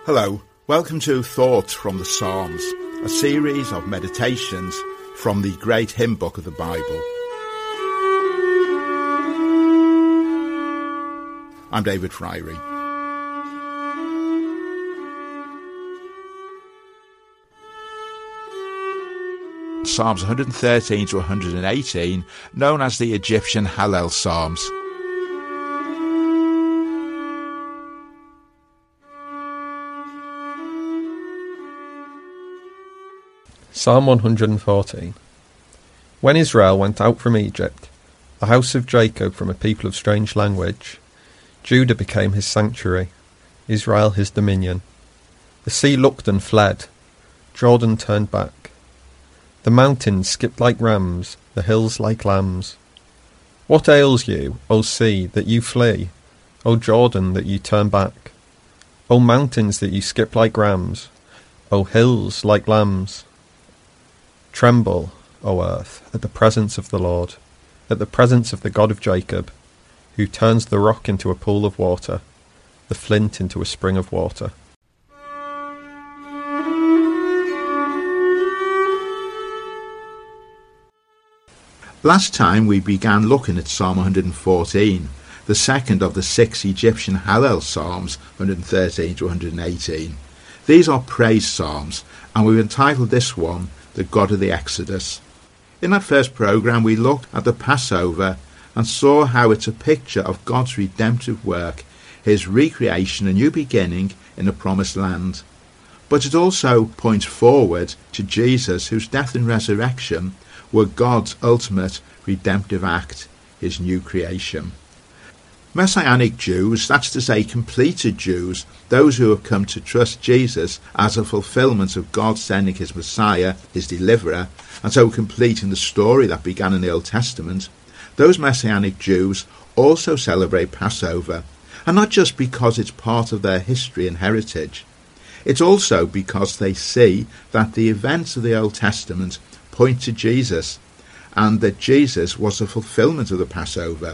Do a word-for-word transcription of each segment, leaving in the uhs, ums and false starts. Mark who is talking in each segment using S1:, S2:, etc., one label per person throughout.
S1: Hello, welcome to Thoughts from the Psalms, a series of meditations from the great hymn book of the Bible. I'm David Fryrie. Psalms one thirteen to one eighteen, known as the Egyptian Hallel Psalms.
S2: Psalm one fourteen. When Israel went out from Egypt, the house of Jacob from a people of strange language, Judah became his sanctuary, Israel his dominion. The sea looked and fled, Jordan turned back. The mountains skipped like rams, the hills like lambs. What ails you, O sea, that you flee, O Jordan, that you turn back? O mountains, that you skip like rams, O hills like lambs? Tremble, O earth, at the presence of the Lord, at the presence of the God of Jacob, who turns the rock into a pool of water, the flint into a spring of water.
S1: Last time we began looking at Psalm one fourteen, the second of the six Egyptian Hallel Psalms, one thirteen to one eighteen. These are praise psalms, and we've entitled this one, The God of the Exodus. In that first programme we looked at the Passover and saw how it's a picture of God's redemptive work, his recreation, a new beginning in the promised land. But it also points forward to Jesus, whose death and resurrection were God's ultimate redemptive act, his new creation. Messianic Jews, that's to say completed Jews, those who have come to trust Jesus as a fulfillment of God sending his Messiah, his deliverer, and so completing the story that began in the Old Testament, those Messianic Jews also celebrate Passover, and not just because it's part of their history and heritage. It's also because they see that the events of the Old Testament point to Jesus, and that Jesus was the fulfillment of the Passover.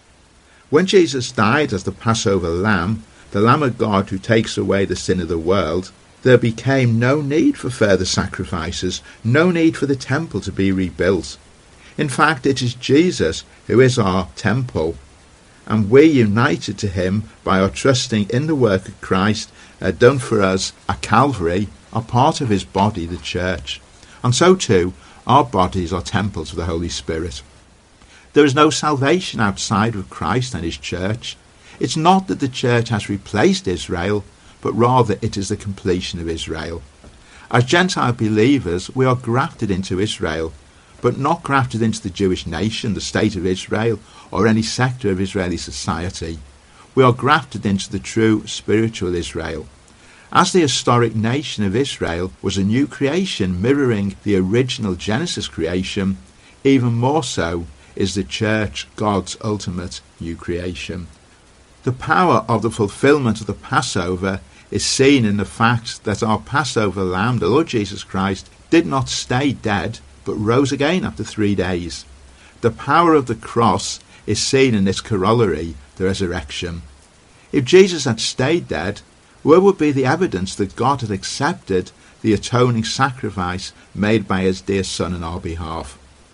S1: When Jesus died as the Passover lamb, the Lamb of God who takes away the sin of the world, there became no need for further sacrifices, no need for the temple to be rebuilt. In fact, it is Jesus who is our temple, and we, united to him by our trusting in the work of Christ uh, done for us at Calvary, are part of his body, the church. And so too, our bodies are temples of the Holy Spirit. There is no salvation outside of Christ and his church. It's not that the church has replaced Israel, but rather it is the completion of Israel. As Gentile believers, we are grafted into Israel, but not grafted into the Jewish nation, the state of Israel, or any sector of Israeli society. We are grafted into the true spiritual Israel. As the historic nation of Israel was a new creation mirroring the original Genesis creation, even more so is the church God's ultimate new creation. The power of the fulfillment of the Passover is seen in the fact that our Passover lamb, the Lord Jesus Christ, did not stay dead, but rose again after three days. The power of the cross is seen in this corollary, the resurrection. If Jesus had stayed dead, where would be the evidence that God had accepted the atoning sacrifice made by his dear Son on our behalf?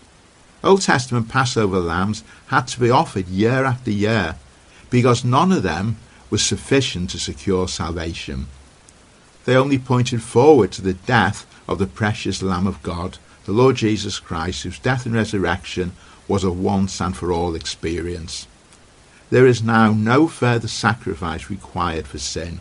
S1: Old Testament Passover lambs had to be offered year after year, because none of them was sufficient to secure salvation. They only pointed forward to the death of the precious Lamb of God, the Lord Jesus Christ, whose death and resurrection was a once and for all experience. There is now no further sacrifice required for sin.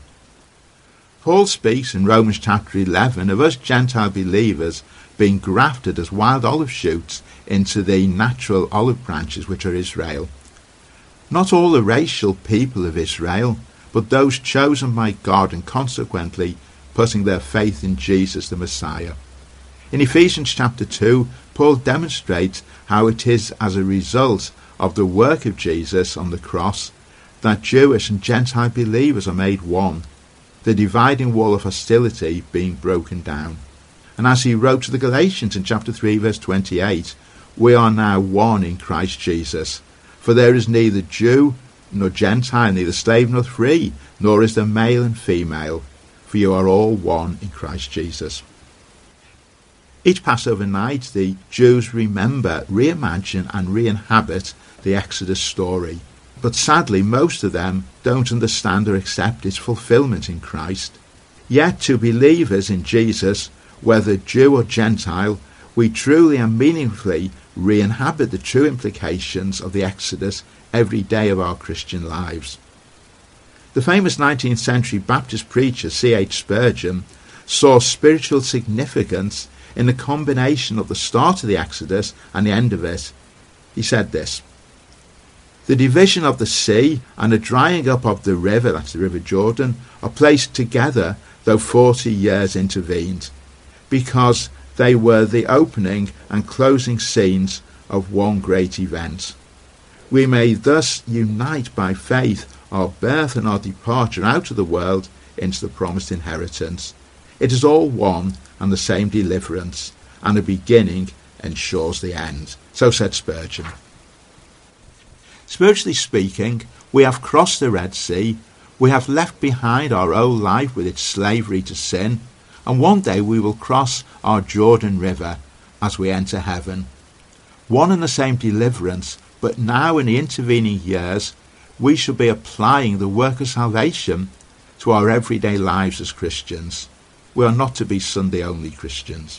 S1: Paul speaks in Romans chapter eleven of us Gentile believers being grafted as wild olive shoots into the natural olive branches which are Israel. Not all the racial people of Israel, but those chosen by God and consequently putting their faith in Jesus the Messiah. In Ephesians chapter two, Paul demonstrates how it is as a result of the work of Jesus on the cross that Jewish and Gentile believers are made one, the dividing wall of hostility being broken down. And as he wrote to the Galatians in chapter three verse twenty-eight, we are now one in Christ Jesus. For there is neither Jew nor Gentile, neither slave nor free, nor is there male and female. for you are all one in Christ Jesus. Each Passover night, the Jews remember, reimagine and re-inhabit the Exodus story. But sadly, most of them don't understand or accept its fulfillment in Christ. Yet to believers in Jesus, whether Jew or Gentile, we truly and meaningfully re-inhabit the true implications of the Exodus every day of our Christian lives. The famous nineteenth century Baptist preacher C H Spurgeon saw spiritual significance in the combination of the start of the Exodus and the end of it. He said this: "The division of the sea and the drying up of the river," that's the River Jordan, "are placed together, though forty years intervened, because they were the opening and closing scenes of one great event. We may thus unite by faith our birth and our departure out of the world into the promised inheritance. It is all one and the same deliverance, and the beginning ensures the end." So said Spurgeon. Spiritually speaking, we have crossed the Red Sea, we have left behind our old life with its slavery to sin, and one day we will cross our Jordan River as we enter heaven. One and the same deliverance, but now in the intervening years we shall be applying the work of salvation to our everyday lives as Christians. We are not to be Sunday-only Christians.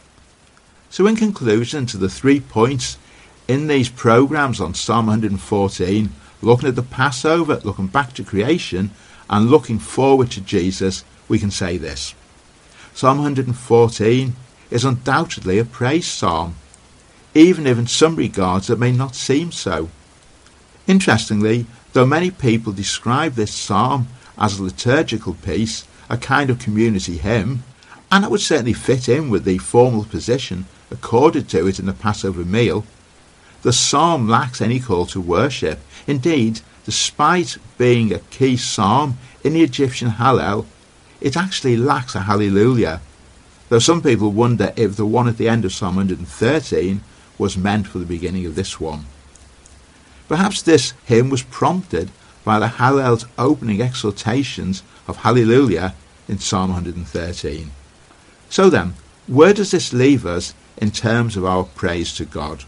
S1: So in conclusion to the three points in these programmes on Psalm one fourteen, looking at the Passover, looking back to creation, and looking forward to Jesus, we can say this: Psalm one fourteen is undoubtedly a praise psalm, even if in some regards it may not seem so. Interestingly, though many people describe this psalm as a liturgical piece, a kind of community hymn, and it would certainly fit in with the formal position accorded to it in the Passover meal, the psalm lacks any call to worship. Indeed, despite being a key psalm in the Egyptian Hallel, it actually lacks a hallelujah, though some people wonder if the one at the end of Psalm one thirteen was meant for the beginning of this one. Perhaps this hymn was prompted by the Hallel's opening exhortations of hallelujah in Psalm one thirteen. So then, where does this leave us in terms of our praise to God?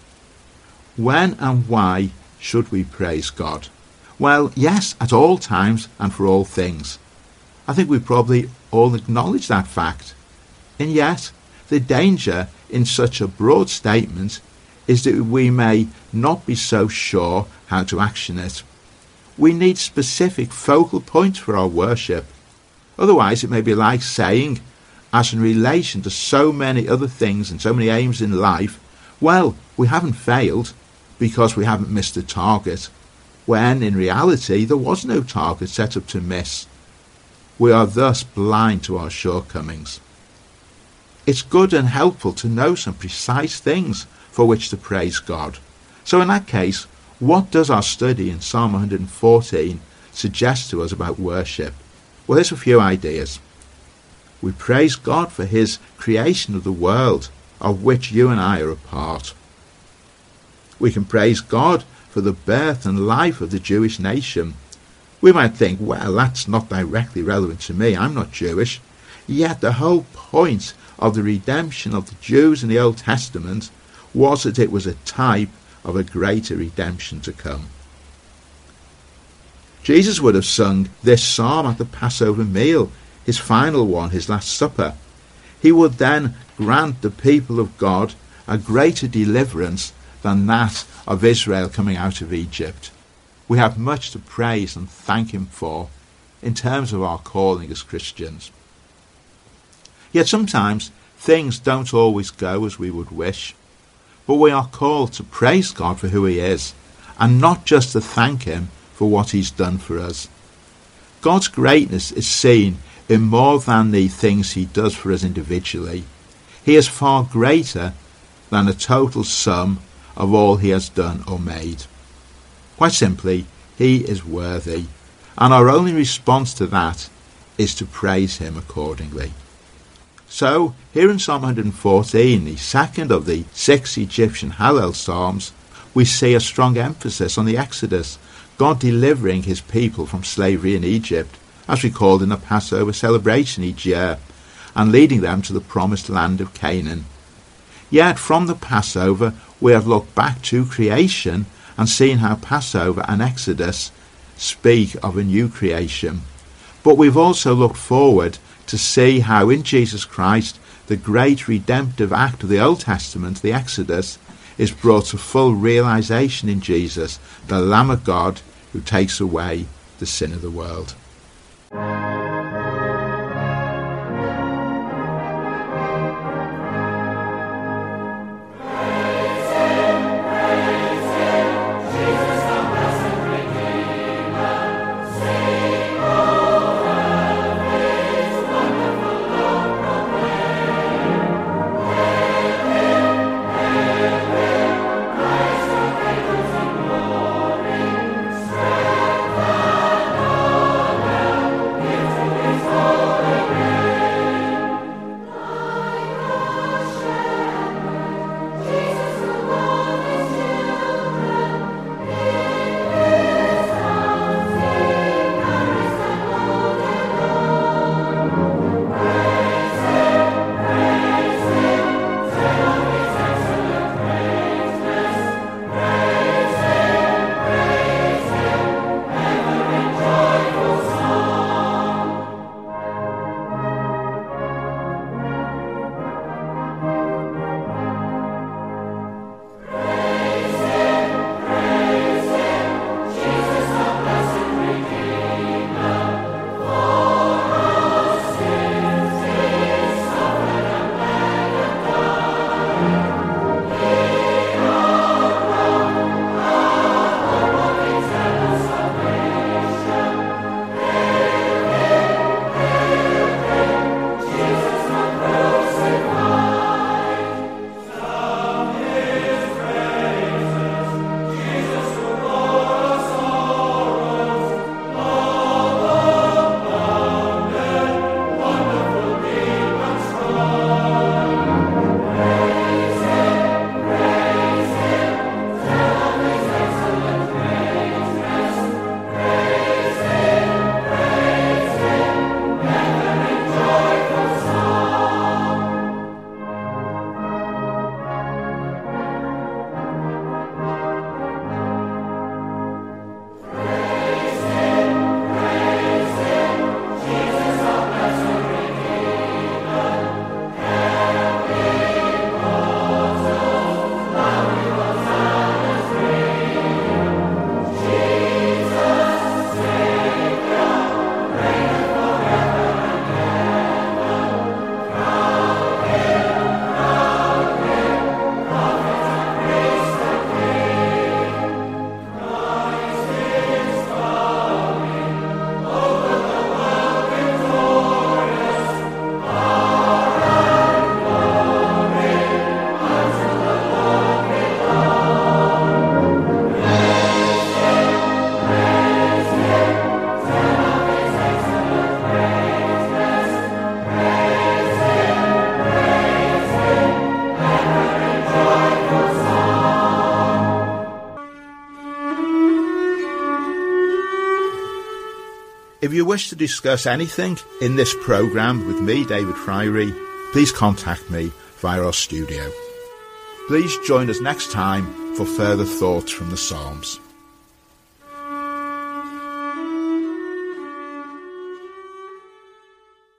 S1: When and why should we praise God? Well, yes, at all times and for all things. I think we probably all acknowledge that fact. And yet, the danger in such a broad statement is that we may not be so sure how to action it. We need specific focal points for our worship. Otherwise, it may be like saying, as in relation to so many other things and so many aims in life, well, we haven't failed because we haven't missed a target, when in reality there was no target set up to miss. We are thus blind to our shortcomings. It's good and helpful to know some precise things for which to praise God. So in that case, what does our study in Psalm one fourteen suggest to us about worship? Well, here's a few ideas. We praise God for his creation of the world, of which you and I are a part. We can praise God for the birth and life of the Jewish nation. We might think, well, that's not directly relevant to me, I'm not Jewish. Yet the whole point of the redemption of the Jews in the Old Testament was that it was a type of a greater redemption to come. Jesus would have sung this psalm at the Passover meal, his final one, his Last Supper. He would then grant the people of God a greater deliverance than that of Israel coming out of Egypt. We have much to praise and thank him for in terms of our calling as Christians. Yet sometimes things don't always go as we would wish, but we are called to praise God for who he is, and not just to thank him for what he's done for us. God's greatness is seen in more than the things he does for us individually. He is far greater than a total sum of all he has done or made. Quite simply, he is worthy, and our only response to that is to praise him accordingly. So, here in Psalm one fourteen, the second of the six Egyptian Hallel Psalms, we see a strong emphasis on the Exodus, God delivering his people from slavery in Egypt, as recalled in the Passover celebration each year, and leading them to the promised land of Canaan. Yet from the Passover we have looked back to creation and seen how Passover and Exodus speak of a new creation. But we've also looked forward to see how in Jesus Christ the great redemptive act of the Old Testament, the Exodus, is brought to full realization in Jesus, the Lamb of God who takes away the sin of the world. If you wish to discuss anything in this programme with me, David Fryrie, please contact me via our studio. Please join us next time for further thoughts from the Psalms.